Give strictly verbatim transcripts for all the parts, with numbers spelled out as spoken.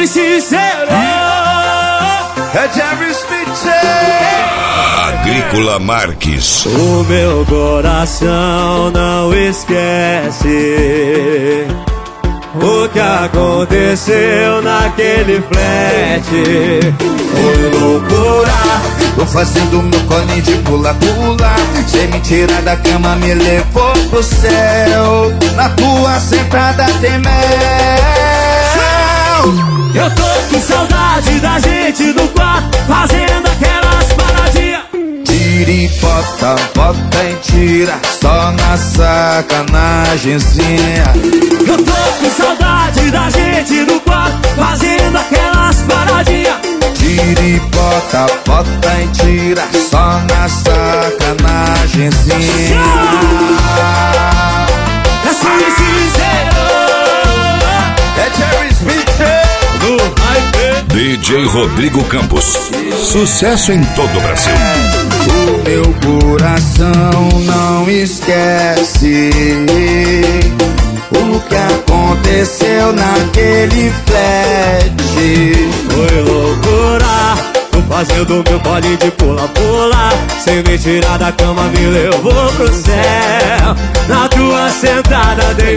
fui sincero. É Jerry Smith. Agrícola Marques. O meu coração não esquece o que aconteceu naquele flat. Foi loucura, tô fazendo meu colinho de pula-pula. Cê me tira da cama, me levou pro céu. Na tua sentada tem mel. Eu tô com saudade da gente no quarto, fazendo aquelas paradinhas. Tira e bota, bota e tira, só na sacanagemzinha. Eu tô com saudade da gente no quarto, fazendo aquelas paradinhas. Tira e bota, bota e tira, só na sacanagemzinha. É fui sincero. É Jerry Smith. D J Rodrigo Campos. Sucesso em todo o Brasil. O meu coração não esquece o que aconteceu naquele flat. Foi loucura, tô fazendo meu bolinho de pula-pula. Sem me tirar da cama, me levou pro céu. Na tua sentada dei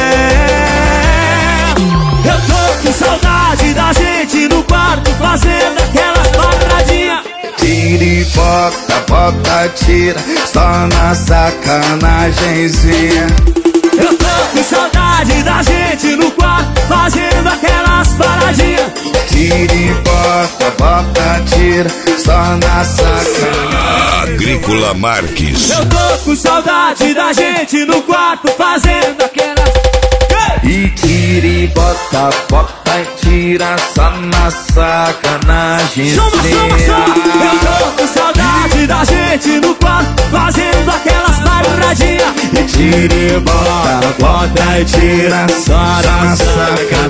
mel. Eu tô com saudade da gente no quarto, fazendo aquelas paradinhas. Tira e bota, bota, tira, só na sacanagemzinha. Eu tô com saudade da gente no quarto, fazendo aquelas paradinhas. Tira e bota, bota, tira, só na sacanagem. Agrícola Marques. Eu tô com saudade da gente no quarto, fazendo aquelas. E tira e bota, bota e tira, só na sacanagem. Chama, chama, chama. Eu tô com saudade da gente no quarto, fazendo aquelas paradinhas. E tira e bota, bota e tira, só na sacanagem.